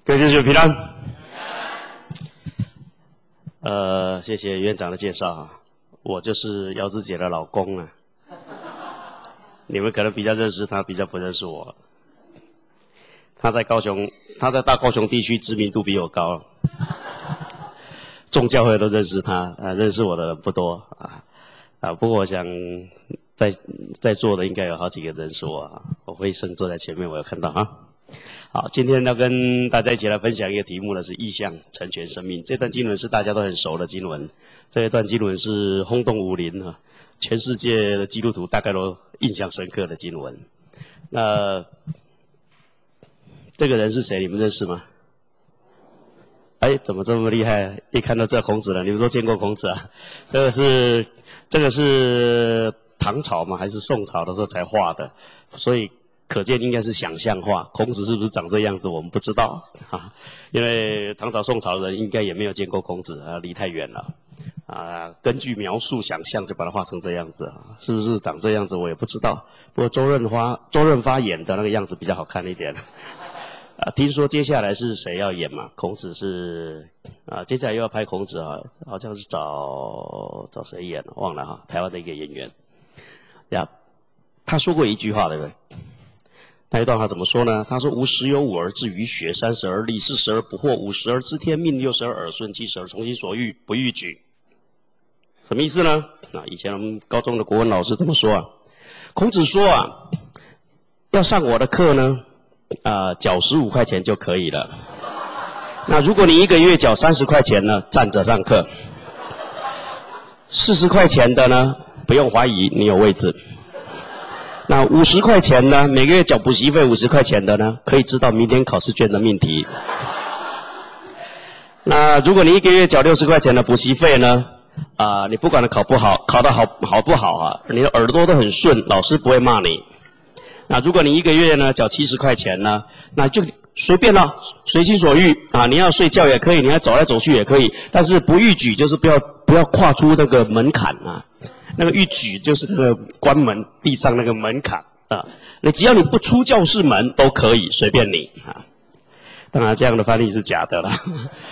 各位同学平安。谢谢院长的介绍啊，我就是姚子姐的老公啊。你们可能比较认识他，比较不认识我。他在大高雄地区知名度比我高，众教会都认识他，认识我的人不多不过我想在座的应该有好几个认识我啊。我会生坐在前面，我有看到啊。好，今天要跟大家一起来分享一个题目呢，是意象成全生命。这段经文是大家都很熟的经文，这一段经文是轰动武林啊，全世界的基督徒大概都印象深刻的经文。那这个人是谁？你们认识吗？哎，怎么这么厉害？一看到这孔子了，你们都见过孔子啊？这个是唐朝吗？还是宋朝的时候才画的？所以可见应该是想象画。孔子是不是长这样子，我们不知道啊。因为唐朝、宋朝的人应该也没有见过孔子啊，离太远了啊。根据描述想象，就把它画成这样子啊，是不是长这样子我也不知道。不过周润发演的那个样子比较好看一点。听说接下来是谁要演嘛？孔子是接下来又要拍孔子啊，好像是找谁演忘了哈，台湾的一个演员呀。他说过一句话，对不对？那一段话怎么说呢？他说：“50有5而志于学，30而立，40而不惑，50而知天命，60而耳顺，70而从心所欲，不逾矩。”什么意思呢？以前我们高中的国文老师这么说啊。孔子说啊，要上我的课呢，缴15块钱就可以了。那如果你1个月缴30块钱呢，站着上课。40块钱的呢，不用怀疑，你有位置。那50块钱呢，每个月缴补习费50块钱的呢，可以知道明天考试卷的命题。那如果你1个月缴60块钱的补习费呢，你不管考不好，考得好不好啊，你的耳朵都很顺，老师不会骂你。那如果你1个月呢缴70块钱呢，那就随便了，随心所欲啊！你要睡觉也可以，你要走来走去也可以，但是不逾矩，就是不要跨出那个门槛啊。那个逾矩就是那个关门地上那个门槛啊。那只要你不出教室门都可以，随便你啊。当然这样的翻译是假的啦。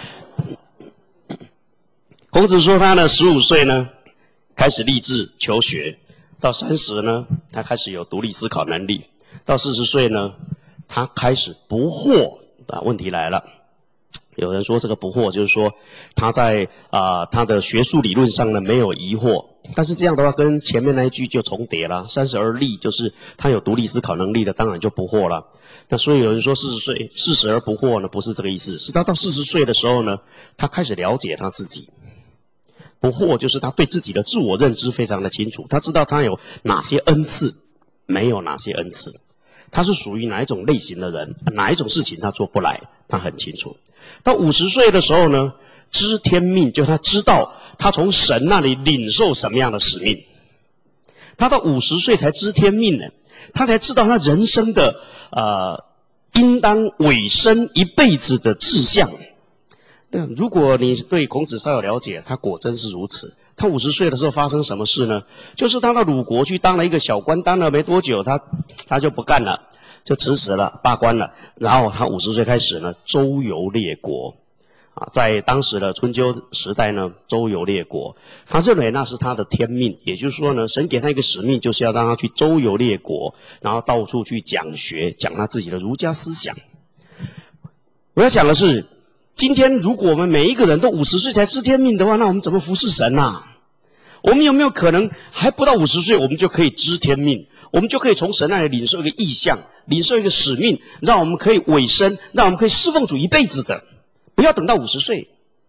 孔子说他呢15岁呢开始立志求学，到30呢他开始有独立思考能力，到40岁呢他开始不惑问题来了。有人说这个不惑就是说他在他的学术理论上呢没有疑惑，但是这样的话跟前面那一句就重叠了。30而立就是他有独立思考能力的，当然就不惑了。那所以有人说40而不惑呢，不是这个意思，是他到40岁的时候呢，他开始了解他自己。不惑就是他对自己的自我认知非常的清楚，他知道他有哪些恩赐，没有哪些恩赐，他是属于哪一种类型的人，哪一种事情他做不来，他很清楚。到50岁的时候呢，知天命，就他知道他从神那里领受什么样的使命。他到50岁才知天命呢，他才知道他人生的应当委身一辈子的志向。如果你对孔子稍有了解，他果真是如此。他50岁的时候发生什么事呢？就是他到鲁国去当了一个小官，当了没多久，他就不干了，就辞职了，罢官了。然后他50岁开始呢，周游列国在当时的春秋时代呢，周游列国，他认为那是他的天命，也就是说呢，神给他一个使命，就是要让他去周游列国，然后到处去讲学，讲他自己的儒家思想。我要讲的是，今天如果我们每一个人都50岁才知天命的话，那我们怎么服侍神啊？我们有没有可能还不到50岁，我们就可以知天命，我们就可以从神那里领受一个意象，领受一个使命，让我们可以委身，让我们可以侍奉主一辈子的，不要等到50岁。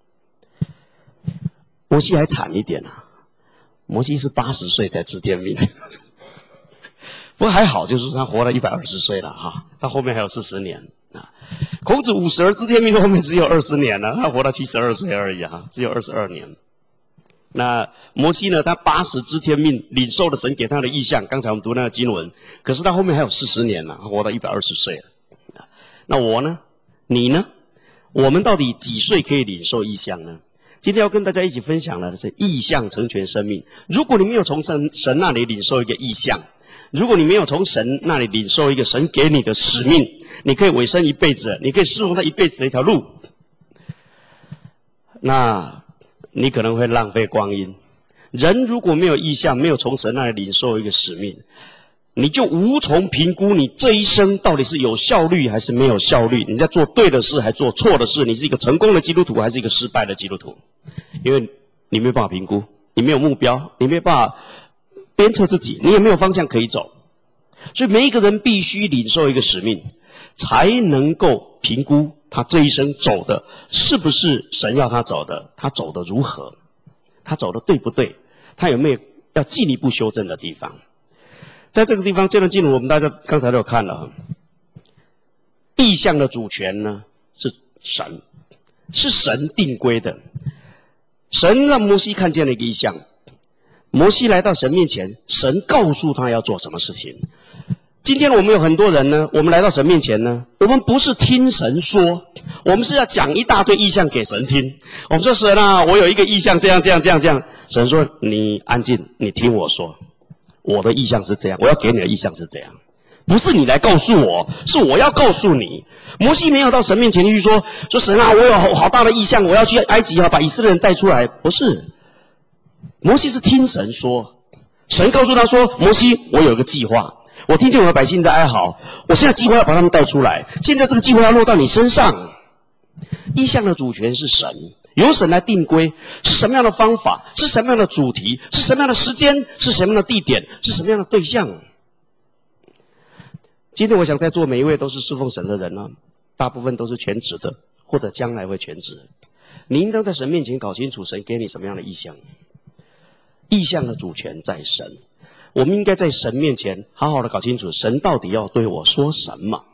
摩西还惨一点啊，摩西是80岁才知天命。不过还好，就是他活了120岁了哈，他后面还有40年。孔子50而知天命，后面只有20年了，他活到72岁而已啊，只有22年。那摩西呢，他80知天命，领受了神给他的意象，刚才我们读那个经文，可是他后面还有40年了，活到120岁了。那我呢？你呢？我们到底几岁可以领受意象呢？今天要跟大家一起分享的是意象成全生命。如果你没有从神那里领受一个意象， 如果你没有从神那里领受一个神给你的使命，你可以委身一辈子，你可以侍奉他一辈子的一条路，那你可能会浪费光阴。人如果没有意向，没有从神那里领受一个使命，你就无从评估你这一生到底是有效率还是没有效率，你在做对的事还做错的事，你是一个成功的基督徒还是一个失败的基督徒，因为你没有办法评估，你没有目标，你没有办法鞭策自己，你也没有方向可以走。所以每一个人必须领受一个使命，才能够评估他这一生走的是不是神要他走的，他走的如何，他走的对不对，他有没有要进一步修正的地方。在这个地方，这段经文我们大家刚才都有看了，意象的主权呢是神，是神定规的。神让摩西看见了一个异象，摩西来到神面前，神告诉他要做什么事情。今天我们有很多人呢，我们来到神面前呢，我们不是听神说，我们是要讲一大堆异象给神听。我们说神啊，我有一个异象，这样。神说你安静，你听我说，我的异象是这样，我要给你的异象是这样，不是你来告诉我，是我要告诉你。摩西没有到神面前去说神啊，我有好大的异象，我要去埃及把以色列人带出来，不是。摩西是听神说，神告诉他说，摩西，我有一个计划，我听见我的百姓在哀嚎，我现在计划要把他们带出来，现在这个计划要落到你身上。异象的主权是神，由神来定规，是什么样的方法，是什么样的主题，是什么样的时间，是什么样的地点，是什么样的对象。今天我想在座每一位都是侍奉神的人呢，大部分都是全职的，或者将来会全职。你应当在神面前搞清楚神给你什么样的异象。异象的主权在神，我们应该在神面前好好的搞清楚神到底要对我说什么。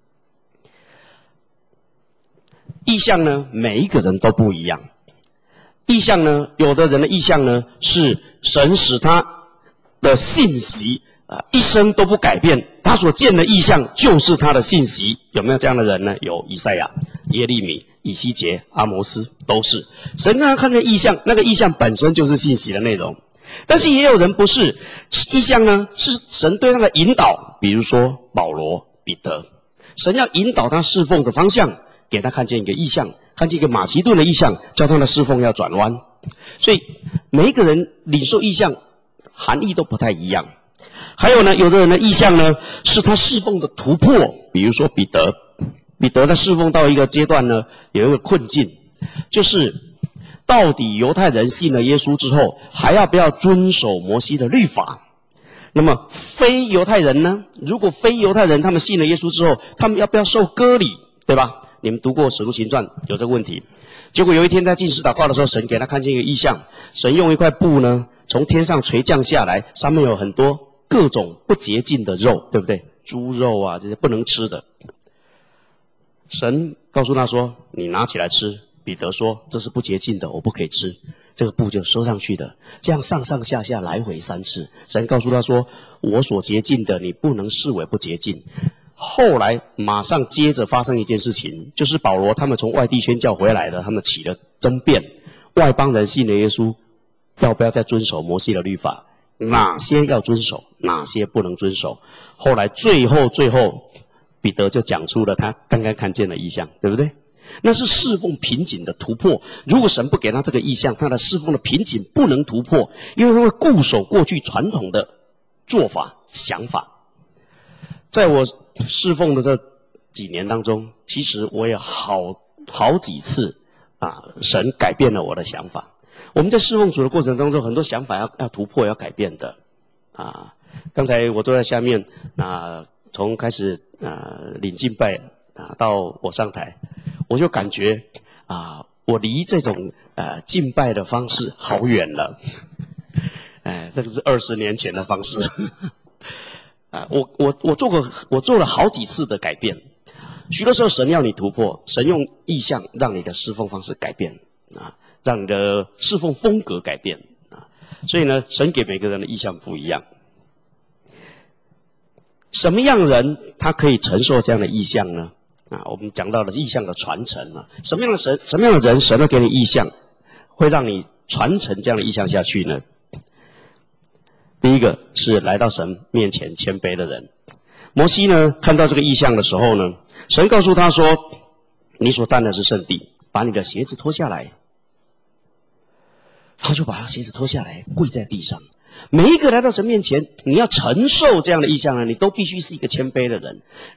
异象呢，每一个人都不一样。异象呢，有的人的异象呢，是神使他的信息一生都不改变，他所见的异象就是他的信息。有没有这样的人呢？有以赛亚、耶利米、以西结、阿摩斯，都是神让他看见异象，那个异象本身就是信息的内容。但是也有人不是，异象呢是神对他的引导，比如说保罗、彼得，神要引导他侍奉的方向，给他看见一个异象，看见一个马其顿的异象，叫他的侍奉要转弯。所以每一个人领受异象含义都不太一样。还有呢，有的人的异象呢是他侍奉的突破，比如说彼得的侍奉到一个阶段呢，有一个困境，就是到底犹太人信了耶稣之后，还要不要遵守摩西的律法？那么非犹太人呢？如果非犹太人他们信了耶稣之后，他们要不要受割礼？对吧？你们读过《使徒行传》有这个问题。结果有一天在禁食祷告的时候，神给他看见一个异象，神用一块布呢从天上垂降下来，上面有很多各种不洁净的肉，对不对？猪肉啊，这些不能吃的。神告诉他说，你拿起来吃。彼得说，这是不洁净的，我不可以吃。这个布就收上去的，这样上上下下来回3次。神告诉他说，我所洁净的你不能视为不洁净。后来马上接着发生一件事情，就是保罗他们从外地宣教回来的，他们起了争辩，外邦人信了耶稣，要不要再遵守摩西的律法？哪些要遵守，哪些不能遵守？后来最后彼得就讲出了他刚刚看见的异象，对不对？那是侍奉瓶颈的突破。如果神不给他这个异象，他的侍奉的瓶颈不能突破，因为他会固守过去传统的做法想法。在我侍奉的这几年当中，其实我也好几次神改变了我的想法。我们在侍奉主的过程当中，很多想法要突破要改变的刚才我坐在下面从开始领敬拜到我上台，我就感觉我离这种敬拜的方式好远了。这个是20年前的方式。我做了好几次的改变。许多时候神要你突破，神用异象让你的侍奉方式改变让你的侍奉风格改变所以呢，神给每个人的异象不一样。什么样人他可以承受这样的异象呢？我们讲到了异象的传承什么样的人神会给你异象，会让你传承这样的异象下去呢？ 第一个是来到神面前谦卑的人。摩西呢，看到这个异象的时候呢，神告诉他说：“你所站的是圣地，把你的鞋子脱下来。”他就把他鞋子脱下来，跪在地上。每一个来到神面前，你要承受这样的异象呢，你都必须是一个谦卑的人。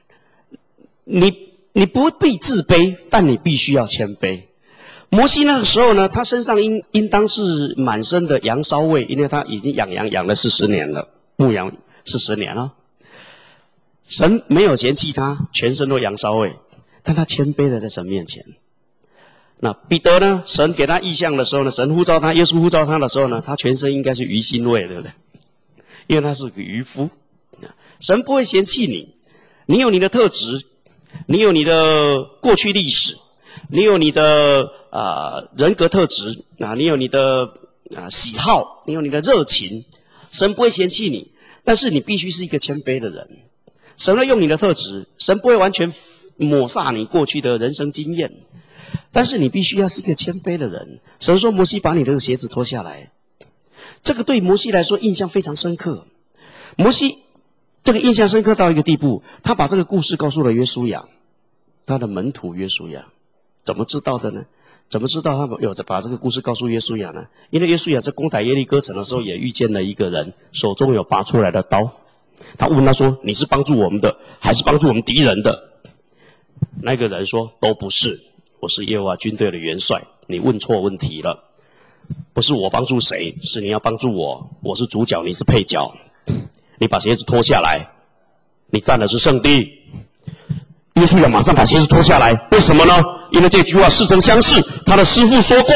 你不必自卑，但你必须要谦卑。摩西那个时候呢，他身上应当是满身的羊骚味，因为他已经养羊养了40年了，牧羊40年了。神没有嫌弃他，全身都羊骚味，但他谦卑的在神面前。那彼得呢？神给他异象的时候呢，神呼召他，耶稣呼召他的时候呢，他全身应该是鱼腥味，对不对？因为他是个渔夫。神不会嫌弃你，你有你的特质，你有你的过去历史，你有你的人格特质你有你的喜好，你有你的热情，神不会嫌弃你，但是你必须是一个谦卑的人。神会用你的特质，神不会完全抹煞你过去的人生经验，但是你必须要是一个谦卑的人。神说：“摩西，把你的鞋子脱下来。”这个对摩西来说印象非常深刻。摩西这个印象深刻到一个地步，他把这个故事告诉了约书亚，他的门徒约书亚。怎么知道的呢？怎么知道他有把这个故事告诉约书亚呢？因为约书亚在攻打耶利哥城的时候，也遇见了一个人，手中有拔出来的刀。他问他说：“你是帮助我们的，还是帮助我们敌人的？”那个人说：“都不是，我是耶和华军队的元帅。你问错问题了，不是我帮助谁，是你要帮助我。我是主角，你是配角。你把鞋子脱下来，你站的是圣地。”约书亚马上把鞋子脱下来，为什么呢？因为这句话似曾相识，他的师父说过，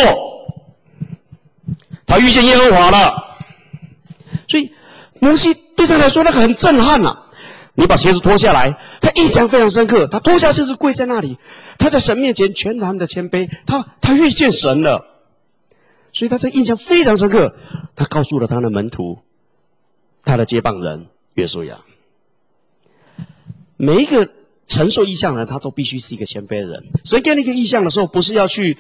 他遇见耶和华了。所以摩西对他来说那个很震撼啊！你把鞋子脱下来，他印象非常深刻。他脱下鞋子跪在那里，他在神面前全然的谦卑，他遇见神了，所以他这印象非常深刻。他告诉了他的门徒，他的接棒人约书亚。每一个承受异象的人，他都必须是一个谦卑的人。神给你一个异象的时候，不是要去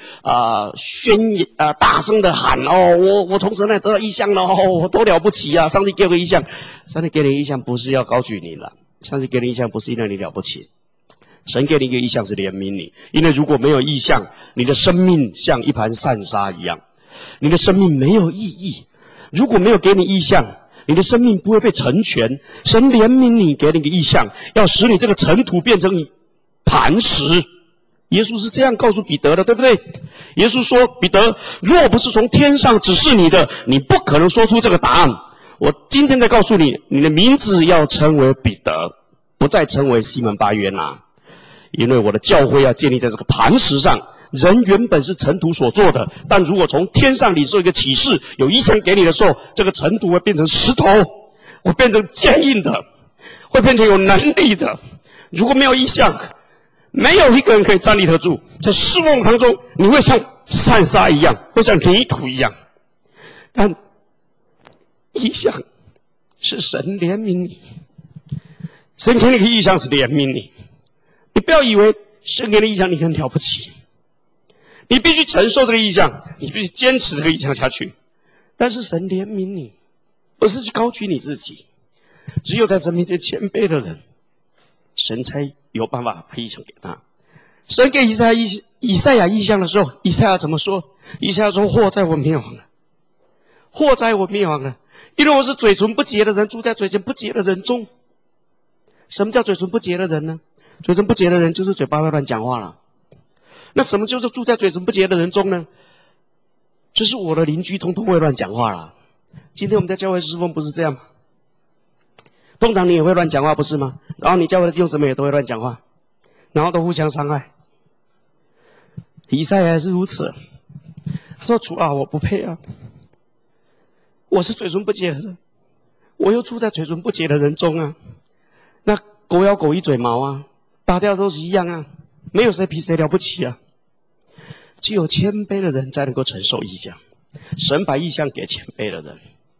大声的喊我从神那得到异象了我多了不起啊！上帝给我个异象，上帝给你异象不是要高举你了，上帝给你异象不是因为你了不起，神给你一个异象是怜悯你。因为如果没有异象，你的生命像一盘散沙一样，你的生命没有意义。如果没有给你异象，你的生命不会被成全。神怜悯你，给你个异象，要使你这个尘土变成磐石。耶稣是这样告诉彼得的，对不对？耶稣说：“彼得，若不是从天上指示你的，你不可能说出这个答案。我今天在告诉你，你的名字要称为彼得，不再称为西门巴约拿，因为我的教会要建立在这个磐石上。人原本是尘土所做的，但如果从天上领受一个启示，有异象给你的时候，这个尘土会变成石头，会变成坚硬的，会变成有能力的。如果没有异象，没有一个人可以站立得住。在侍奉当中，你会像散沙一样，会像泥土一样。但异象是神怜悯你，神给你的异象是怜悯你。你不要以为神给你的异象你很了不起，你必须承受这个异象，你必须坚持这个异象下去。但是神怜悯你，不是去高举你自己。只有在神面前谦卑的人，神才有办法把异象给他。神给以赛亚异象的时候，以赛亚怎么说？以赛亚说：“祸在我灭亡了，祸在我灭亡了，因为我是嘴唇不洁的人，住在嘴唇不洁的人中。”什么叫嘴唇不洁的人呢？嘴唇不洁的人就是嘴巴会乱讲话了。那什么叫做住在嘴唇不洁的人中呢？就是我的邻居通通会乱讲话了。今天我们在教会侍奉不是这样吗？通常你也会乱讲话，不是吗？然后你教会的弟兄姊妹也都会乱讲话，然后都互相伤害。以赛亚也是如此，他说：“主啊，我不配啊，我是嘴唇不洁的人，我又住在嘴唇不洁的人中啊。那狗咬狗一嘴毛啊，打掉都是一样啊，没有谁比谁了不起啊。只有谦卑的人才能够承受异象，神把异象给谦卑的人。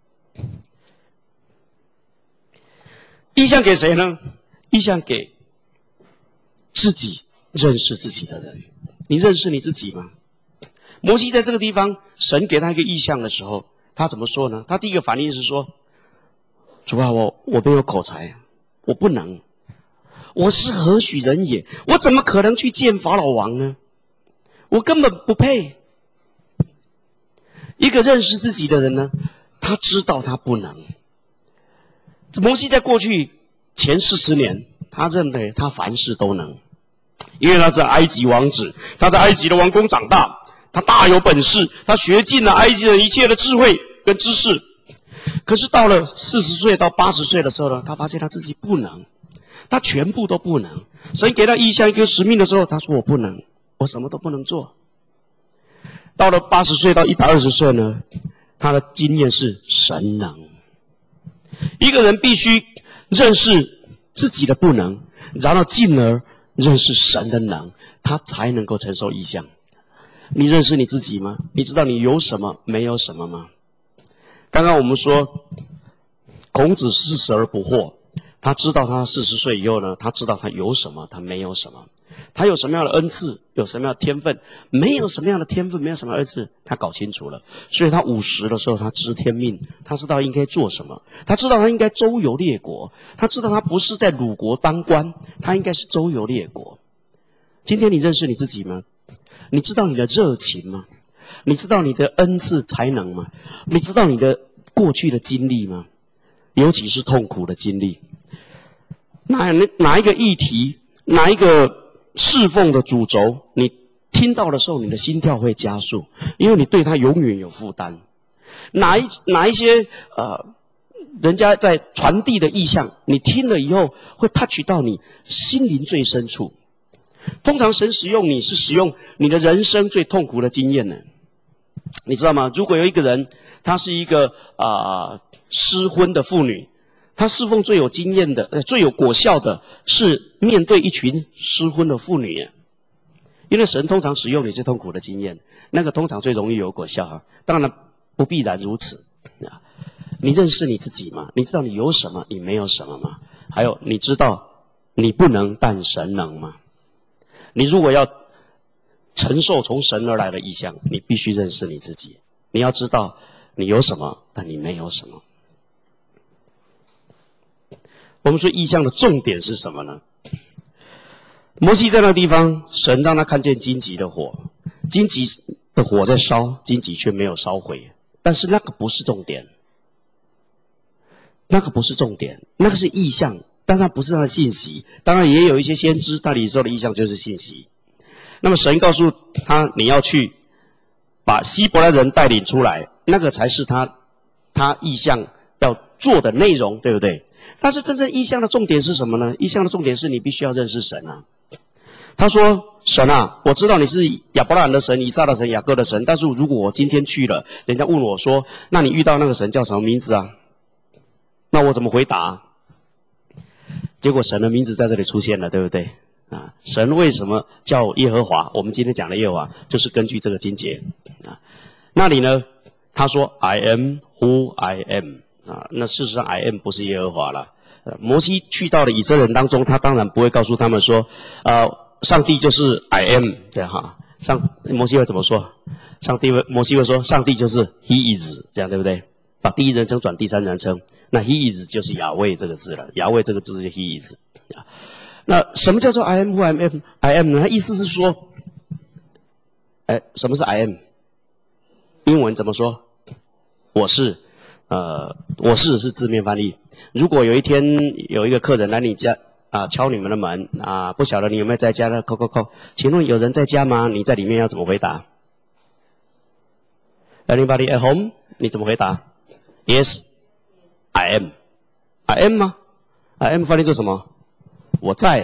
异象给谁呢？异象给自己认识自己的人。你认识你自己吗？摩西在这个地方，神给他一个异象的时候，他怎么说呢？他第一个反应是说： 主啊，我没有口才，我不能，我是何许人也？我怎么可能去见法老王呢？我根本不配。一个认识自己的人呢，他知道他不能。摩西在过去前40年，他认为他凡事都能，因为他是埃及王子，他在埃及的王宫长大，他大有本事，他学尽了埃及人一切的智慧跟知识。可是到了40岁到80岁的时候呢，他发现他自己不能，他全部都不能。神给他意象一个使命的时候，他说我不能，我什么都不能做。到了80岁到120岁呢，他的经验是神能。一个人必须认识自己的不能，然后进而认识神的能，他才能够承受异象。你认识你自己吗？你知道你有什么没有什么吗？刚刚我们说孔子40而不惑，他知道他40岁以后呢，他知道他有什么，他没有什么。他有什么样的恩赐，有什么样的天分，没有什么样的天分，没有什么恩赐，他搞清楚了。所以他50的时候，他知天命，他知道应该做什么，他知道他应该周游列国，他知道他不是在鲁国当官，他应该是周游列国。今天你认识你自己吗？你知道你的热情吗？你知道你的恩赐才能吗？你知道你的过去的经历吗？尤其是痛苦的经历。哪一个议题，哪一个侍奉的主轴，你听到的时候，你的心跳会加速，因为你对他永远有负担。哪一些人家在传递的意象，你听了以后会 touch 到你心灵最深处。通常神使用你是使用你的人生最痛苦的经验呢，你知道吗？如果有一个人，他是一个失婚的妇女，他侍奉最有经验的、最有果效的是面对一群失婚的妇女，因为神通常使用你最痛苦的经验，那个通常最容易有果效啊。当然不必然如此啊。你认识你自己吗？你知道你有什么，你没有什么吗？还有，你知道你不能，但神能吗？你如果要承受从神而来的意象，你必须认识你自己。你要知道你有什么，但你没有什么。我们说异象的重点是什么呢？摩西在那个地方，神让他看见荆棘的火，荆棘的火在烧，荆棘却没有烧毁。但是那个不是重点，那个不是重点，那个是异象，但它不是它的信息。当然也有一些先知，但你说的异象就是信息。那么神告诉他，你要去把希伯来人带领出来，那个才是他异象要做的内容，对不对？但是真正异象的重点是什么呢？异象的重点是你必须要认识神啊。他说，神啊，我知道你是亚伯拉罕的神、以撒的神、雅各的神，但是如果我今天去了，人家问我说，那你遇到那个神叫什么名字啊？那我怎么回答？结果神的名字在这里出现了，对不对？啊，神为什么叫耶和华？我们今天讲的耶和华，就是根据这个经节啊。那里呢，他说 I am who I am 啊，那事实上 I am 不是耶和华了。摩西去到了以色列人当中，他当然不会告诉他们说，上帝就是 I am 对哈。摩西会怎么说？摩西会说，上帝就是 He is 这样对不对？把第一人称转第三人称，那 He is 就是亚卫这个字了，亚卫这个字就是 He is 啊。那什么叫做 I am who I am 呢？它意思是说，什么是 I am？ 英文怎么说？我是是字面翻译。如果有一天有一个客人来你家敲你们的门不晓得你有没有在家呢？叩叩叩，请问有人在家吗？你在里面要怎么回答 ？Anybody at home？ 你怎么回答 ？Yes, I am. I am 吗 ？I am 翻译做什么？我在。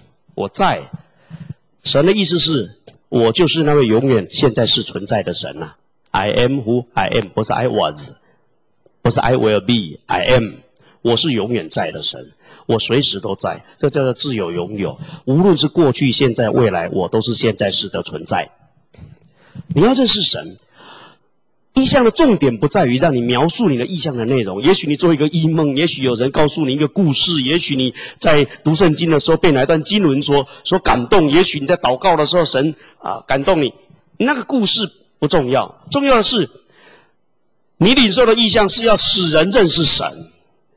神的意思是，我就是那位永远现在是存在的神啊。I am who I am， 不是 I was， 不是 I will be，I am。我是永远在的神，我随时都在，这叫做自有永有。无论是过去、现在、未来，我都是现在式的存在。你要认识神。异象的重点不在于让你描述你的异象的内容，也许你做一个异梦，也许有人告诉你一个故事，也许你在读圣经的时候被哪一段经文所感动，也许你在祷告的时候神感动你，那个故事不重要，重要的是你领受的异象是要使人认识神，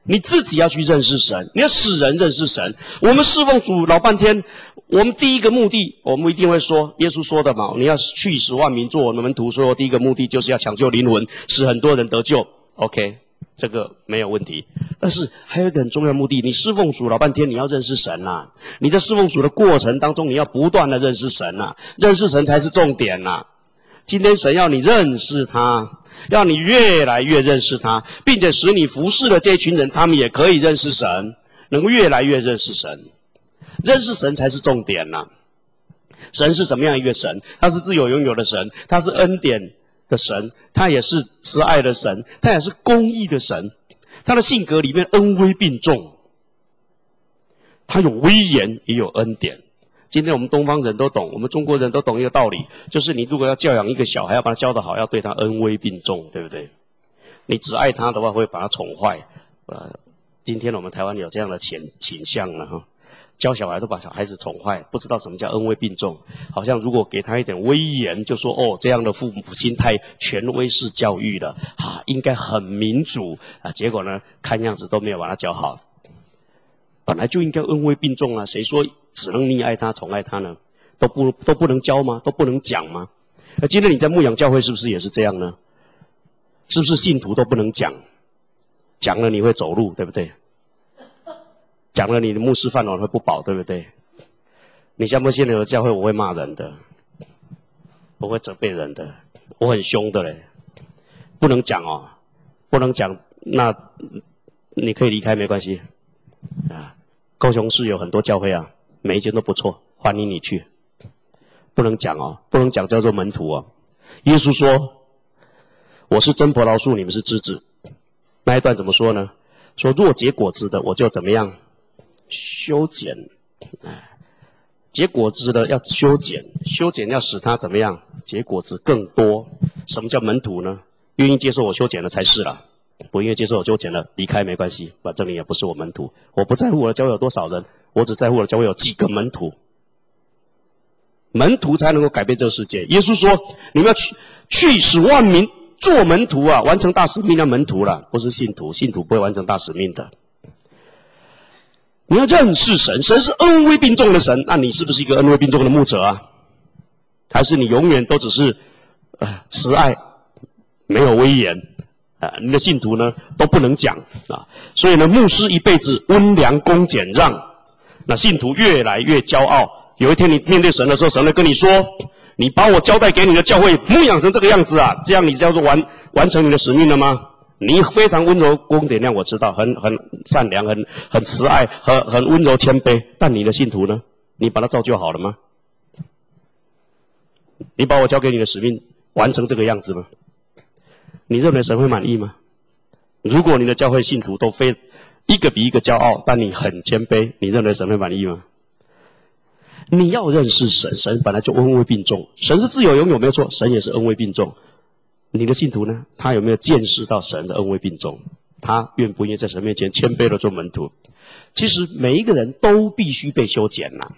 你自己要去认识神，你要使人认识神。我们侍奉主老半天，我们第一个目的，我们一定会说，耶稣说的嘛，你要去使万民做我的门徒，所以我第一个目的就是要抢救灵魂，使很多人得救。OK， 这个没有问题。但是还有一个很重要的目的，你侍奉主老半天，你要认识神呐。你在侍奉主的过程当中，你要不断的认识神呐，认识神才是重点呐。今天神要你认识他，要你越来越认识他，并且使你服侍的这群人，他们也可以认识神，能够越来越认识神。认识神才是重点呐。神是什么样一个神？他是自有永有的神，他是恩典的神，他也是慈爱的神，他也是公义的神。他的性格里面恩威并重，他有威严也有恩典。今天我们东方人都懂，我们中国人都懂一个道理，就是你如果要教养一个小孩，要把他教得好，要对他恩威并重，对不对？你只爱他的话，会把他宠坏。今天我们台湾有这样的倾向了哈，教小孩都把小孩子宠坏，不知道什么叫恩威并重。好像如果给他一点威严，就说哦，这样的父母心太权威式教育了啊，应该很民主啊。结果呢，看样子都没有把他教好。本来就应该恩威并重啊，谁说只能溺爱他、宠爱他呢？都不能教吗？都不能讲吗？那今天你在牧养教会是不是也是这样呢？是不是信徒都不能讲？讲了你会走路，对不对？讲了你的牧师饭碗会不保，对不对？你相不信有教会我会骂人的，我会责备人的，我很凶的嘞。不能讲哦，不能讲，那你可以离开没关系啊。高雄市有很多教会啊，每一间都不错，欢迎你去。不能讲哦，不能讲叫做门徒哦。耶稣说：“我是真葡萄树，你们是枝子。”那一段怎么说呢？说若结果子的，我就怎么样？修剪。结果子的要修剪，修剪要使它怎么样？结果子更多。什么叫门徒呢？愿意接受我修剪的才是啦。不愿意接受我修剪了，离开没关系，反正你也不是我门徒。我不在乎我的教会有多少人，我只在乎我的教会有几个门徒。门徒才能够改变这个世界。耶稣说：“你们要去使万民做门徒啊，完成大使命的门徒啦，不是信徒，信徒不会完成大使命的。你要认识神，神是恩威并重的神，那你是不是一个恩威并重的牧者啊？还是你永远都只是慈爱，没有威严？你的信徒呢都不能讲啊。所以呢，牧师一辈子温良恭俭让，那信徒越来越骄傲。有一天你面对神的时候，神会跟你说：“你把我交代给你的教会牧养成这个样子啊，这样你叫做完成你的使命了吗？你非常温柔恭俭让，我知道，很善良，很慈爱，很温柔谦卑。但你的信徒呢？你把他造就好了吗？你把我交给你的使命完成这个样子吗？你认为神会满意吗？如果你的教会信徒都一个比一个骄傲，但你很谦卑，你认为神会满意吗？你要认识神，神本来就恩威并重，神是自有永有没有错，神也是恩威并重。你的信徒呢？他有没有见识到神的恩威并重？他愿不愿意在神面前谦卑的做门徒？其实每一个人都必须被修剪呐。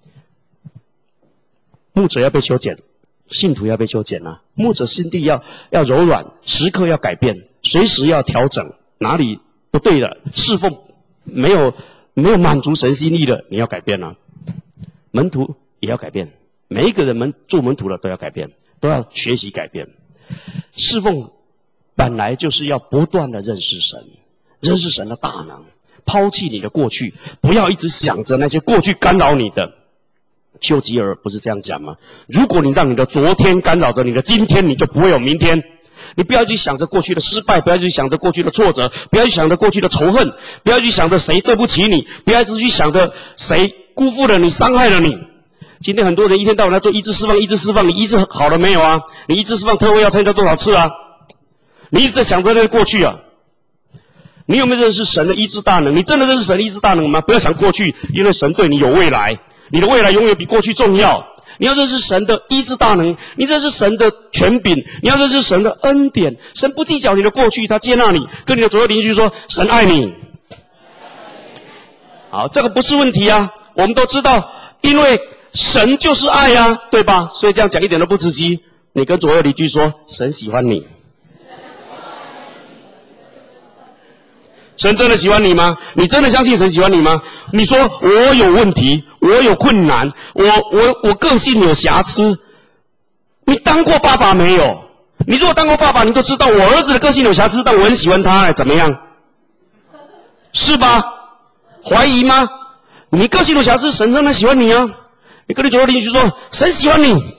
牧者要被修剪，信徒要被修剪呐。牧者心地要柔软，时刻要改变，随时要调整，哪里不对了，侍奉没有满足神心意的，你要改变啊。门徒也要改变，每一个人做门徒的都要改变，都要学习改变。侍奉本来就是要不断的认识神，认识神的大能，抛弃你的过去，不要一直想着那些过去干扰你的。丘吉尔不是这样讲吗？如果你让你的昨天干扰着你的今天，你就不会有明天。你不要去想着过去的失败，不要去想着过去的挫折，不要去想着过去的仇恨，不要去想着谁对不起你，不要一直去想着谁辜负了你，伤害了你。今天很多人一天到晚在做医治释放，医治释放，你医治好了没有啊？你医治释放特会要参加多少次啊？你一直在想着那个过去啊。你有没有认识神的医治大能？你真的认识神的医治大能吗？不要想过去，因为神对你有未来，你的未来永远比过去重要。你要认识神的医治大能，你认识神的权柄，你要认识神的恩典。神不计较你的过去，他接纳你，跟你的左右邻居说神爱你。好，这个不是问题啊，我们都知道，因为神就是爱啊，对吧？所以这样讲一点都不刺激。你跟左右邻居说神喜欢你， 神真的喜欢你吗？你真的相信神喜欢你吗？你说我有问题，我有困难，我个性有瑕疵。你当过爸爸没有？你如果当过爸爸，你都知道我儿子的个性有瑕疵，但我很喜欢他，怎么样？是吧？怀疑吗？你个性有瑕疵，神真的喜欢你啊！你跟你左右邻居说，神喜欢你。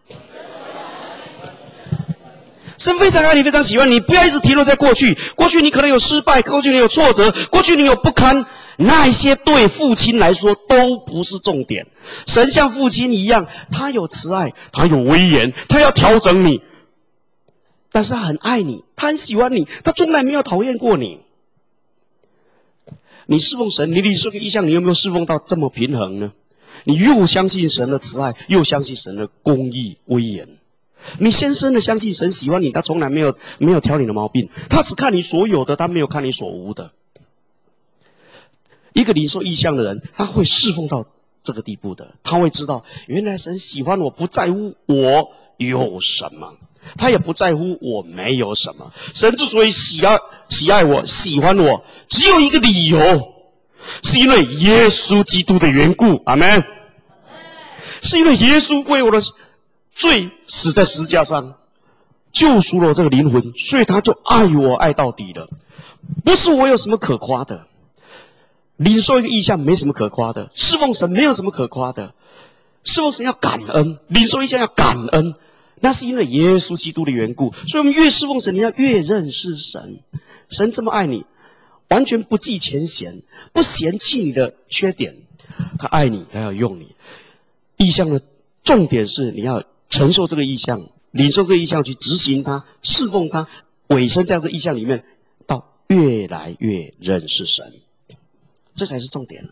神非常爱你，非常喜欢你，不要一直停留在过去。过去你可能有失败，过去你有挫折，过去你有不堪，那一些对父亲来说都不是重点。神像父亲一样，他有慈爱，他有威严，他要调整你，但是他很爱你，他很喜欢你，他从来没有讨厌过你。你侍奉神，你领受个意象，你有没有侍奉到这么平衡呢？你又相信神的慈爱，又相信神的公义威严。你深深的相信神喜欢你，他从来没有挑你的毛病，他只看你所有的，他没有看你所无的。一个领受异象的人，他会侍奉到这个地步的，他会知道原来神喜欢我，不在乎我有什么，他也不在乎我没有什么。神之所以喜爱我，喜欢我，只有一个理由，是因为耶稣基督的缘故。阿们。是因为耶稣为我的罪死在十字架上，救赎了我这个灵魂，所以他就爱我爱到底了。不是我有什么可夸的，领受一个异象没什么可夸的，侍奉神没有什么可夸的，侍奉神要感恩，领受异象要感恩，那是因为耶稣基督的缘故。所以我们越侍奉神，你要越认识神。神这么爱你，完全不计前嫌，不嫌弃你的缺点，他爱你，他要用你。异象的重点是你要承受这个异象，领受这个异象，去执行它，侍奉它，委身在这异象里面，到越来越认识神，这才是重点。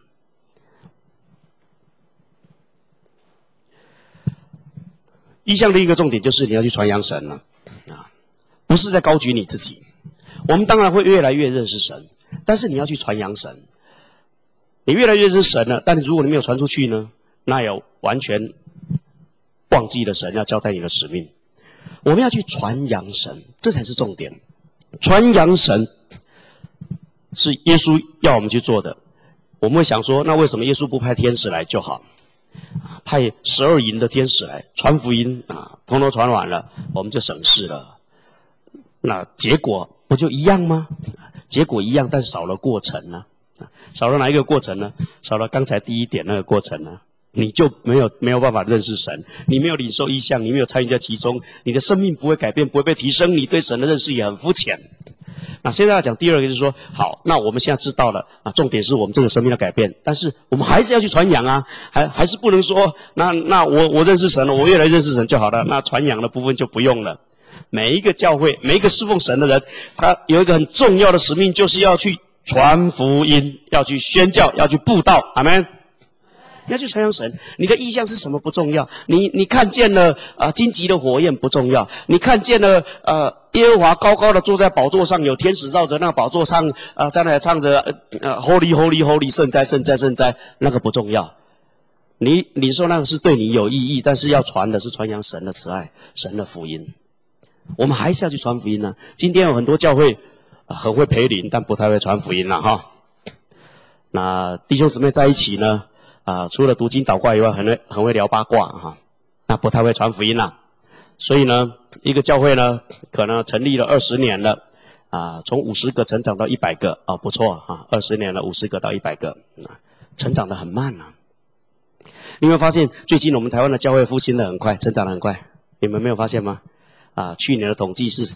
异象的一个重点就是你要去传扬神了不是在高举你自己。我们当然会越来越认识神，但是你要去传扬神。你越来越认识神了，但如果你没有传出去呢，那也完全忘记了神要交代你的使命。我们要去传扬神，这才是重点。传扬神是耶稣要我们去做的。我们会想说，那为什么耶稣不派天使来就好？派12营的天使来传福音通通传完了，我们就省事了。那结果不就一样吗？结果一样，但少了过程呢？少了哪一个过程呢？少了刚才第一点那个过程呢？你就没有办法认识神，你没有领受异象，你没有参与在其中，你的生命不会改变，不会被提升，你对神的认识也很肤浅。那现在要讲第二个，就是说，好，那我们现在知道了重点是我们这个生命的改变，但是我们还是要去传扬还是不能说，那我认识神了，我越来越认识神就好了，那传扬的部分就不用了。每一个教会，每一个侍奉神的人，他有一个很重要的使命，就是要去传福音，要去宣教，要去布道。阿们。你要去传扬神，你的意象是什么不重要，你看见了荆棘的火焰不重要，你看见了耶和华高高的坐在宝座上，有天使绕着那个宝座上在那里唱着Holy Holy Holy 圣哉圣哉圣哉，那个不重要。你领受那个是对你有意义，但是要传的是传扬神的慈爱，神的福音。我们还是要去传福音呢。今天有很多教会很会培灵，但不太会传福音了哈。那弟兄姊妹在一起呢除了读经祷告以外，很会聊八卦那不太会传福音啦。所以呢，一个教会呢，可能成立了20年了从50个成长到100个不错20年了，50个到100个成长得很慢你有没有发现最近我们台湾的教会复兴得很快，成长得很快？你们没有发现吗？去年的统计是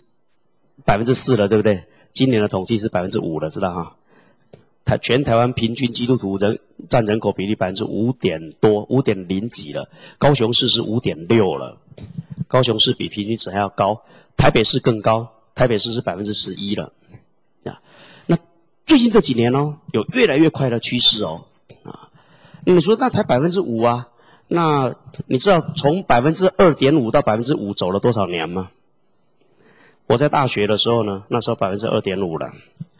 4%了，对不对？今年的统计是5%了，知道全台湾平均基督徒占人口比例5点多，5.0几了。高雄市是5.6了，高雄市比平均值还要高，台北市更高，台北市是11%了。那最近这几年有越来越快的趋势你说那才5%那你知道从2.5%到5%走了多少年吗？我在大学的时候呢，那时候2.5%了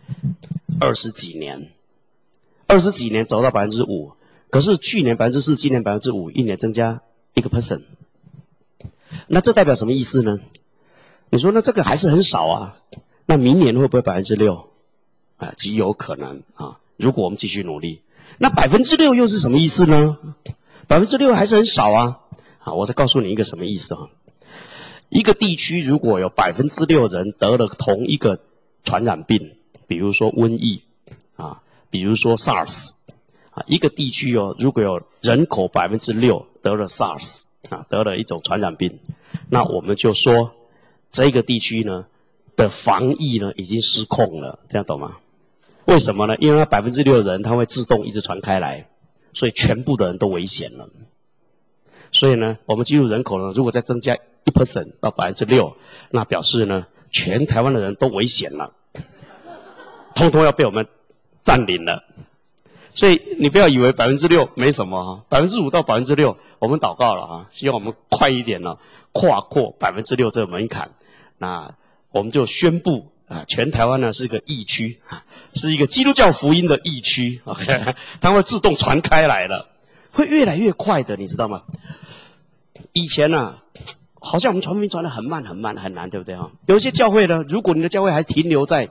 ，20几年走到5%，可是去年4%，今年5%，一年增加1%。那这代表什么意思呢？你说那这个还是很少那明年会不会6%？ 极有可能啊。如果我们继续努力，那6%又是什么意思呢？6%还是很少啊。好，我再告诉你一个什么意思啊？一个地区如果有6%人得了同一个传染病，比如说瘟疫啊，比如说 SARS 啊，一个地区如果有人口6%得了 SARS 啊，得了一种传染病，那我们就说这个地区呢的防疫呢已经失控了，这样懂吗？为什么呢？因为它6%的人他会自动一直传开来，所以全部的人都危险了。所以呢，我们记录人口呢，如果再增加1% 到6%，那表示呢，全台湾的人都危险了，通通要被我们占领了。所以你不要以为6%没什么啊，5%到6%，我们祷告了啊，希望我们快一点呢，跨过6%这个门槛。那我们就宣布啊，全台湾呢是个疫区啊，是一个基督教福音的疫区 ，OK， 它会自动传开来了，会越来越快的，你知道吗？以前呢，好像我们传福音传得很慢很慢很难，对不对哈？有一些教会呢，如果你的教会还停留在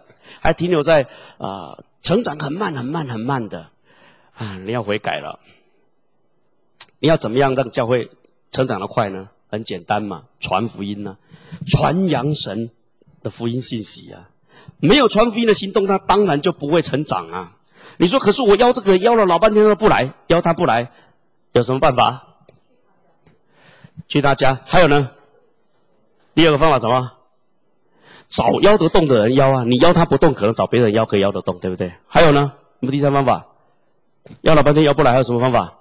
成长很慢很慢很慢的啊，你要悔改了。你要怎么样让教会成长得快呢？很简单嘛，传福音啊，传扬神的福音信息啊。没有传福音的行动，他当然就不会成长啊。你说，可是我邀这个邀了老半天都不来，邀他不来，有什么办法？去他家。还有呢，第二个方法什么？找邀得动的人邀啊，你邀他不动，可能找别人邀可以邀得动，对不对？还有呢，有没有第三方法？邀老半天邀不来，还有什么方法？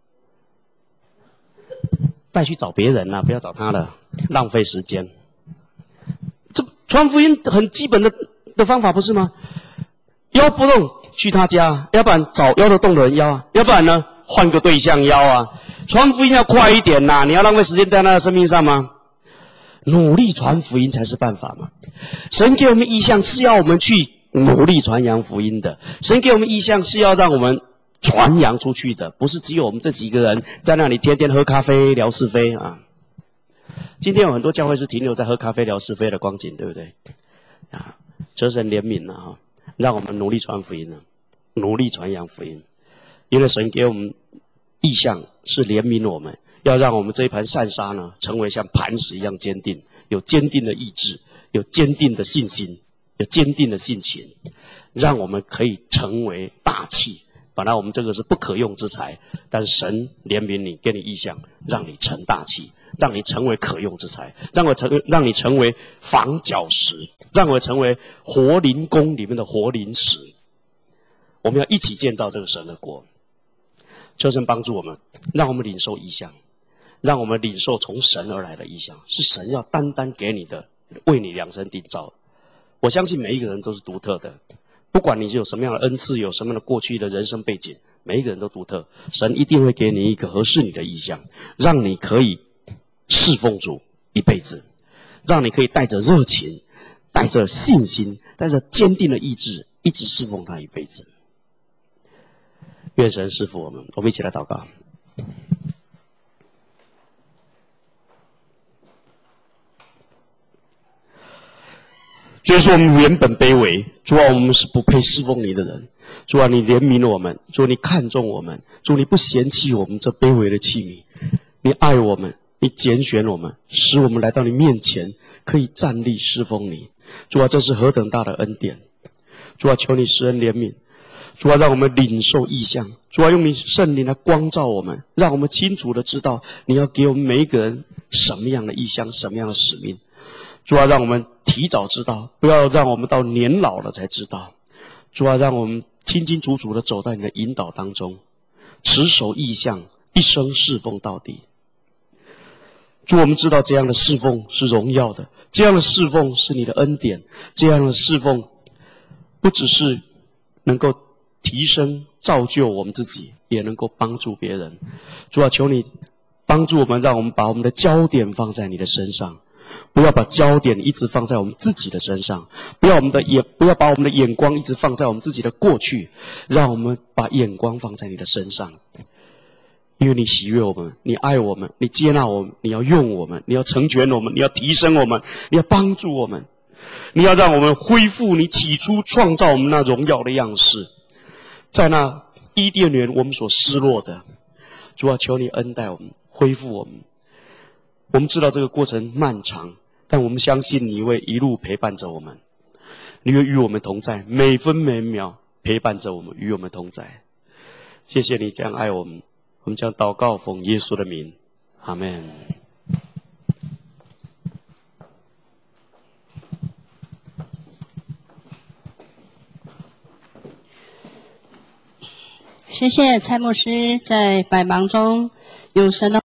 带去找别人啊，不要找他了，浪费时间。这传福音很基本的方法不是吗？邀不动去他家，要不然找邀得动的人邀啊，要不然呢换个对象邀啊。传福音要快一点呐，你要浪费时间在他的生命上吗？努力传福音才是办法嘛。神给我们意向是要我们去努力传扬福音的，神给我们意向是要让我们传扬出去的，不是只有我们这几个人在那里天天喝咖啡聊是非啊。今天有很多教会是停留在喝咖啡聊是非的光景，对不对？啊，求神怜悯啊，让我们努力传福音啊，努力传扬福音。因为神给我们意向是怜悯我们，要让我们这一盘善沙呢，成为像磐石一样坚定，有坚定的意志，有坚定的信心，有坚定的性情，让我们可以成为大器。本来我们这个是不可用之材，但是神怜悯你，给你意向，让你成大器，让你成为可用之材，让你成为房角石，让我成为活灵宫里面的活灵石。我们要一起建造这个神的国。求神帮助我们，让我们领受意象，让我们领受从神而来的意象，是神要单单给你的，为你量身定造。我相信每一个人都是独特的，不管你有什么样的恩赐，有什么样的过去的人生背景，每一个人都独特。神一定会给你一个合适你的意象，让你可以侍奉主一辈子，让你可以带着热情，带着信心，带着坚定的意志，一直侍奉他一辈子。愿神赐福我们，我们一起来祷告。主啊，我们原本卑微，主啊，我们是不配侍奉你的人。主啊，你怜悯我们，主啊，你看重我们，主啊，你不嫌弃我们这卑微的器皿，你爱我们，你拣选我们，使我们来到你面前，可以站立侍奉你。主啊，这是何等大的恩典！主啊，求你施恩怜悯。主啊，让我们领受异象。主啊，用你圣灵来光照我们，让我们清楚的知道你要给我们每一个人什么样的异象，什么样的使命。主啊，让我们提早知道，不要让我们到年老了才知道。主啊，让我们清清楚楚的走在你的引导当中，持守异象，一生侍奉到底。主，我们知道这样的侍奉是荣耀的，这样的侍奉是你的恩典，这样的侍奉不只是能够提升造就我们自己，也能够帮助别人。主啊，求你帮助我们，让我们把我们的焦点放在你的身上，不要把焦点一直放在我们自己的身上，不要把我们的眼光一直放在我们自己的过去，让我们把眼光放在你的身上。因为你喜悦我们，你爱我们，你接纳我们，你要用我们，你要成全我们，你要提升我们，你要帮助我们。 你要让我们恢复你起初创造我们那荣耀的样式，在那伊甸园我们所失落的，主啊，求你恩待我们，恢复我们。我们知道这个过程漫长，但我们相信你会一路陪伴着我们，你会与我们同在，每分每秒陪伴着我们，与我们同在。谢谢你这样爱我们，我们将祷告奉耶稣的名，阿们。 谢谢蔡牧师在百忙中有神的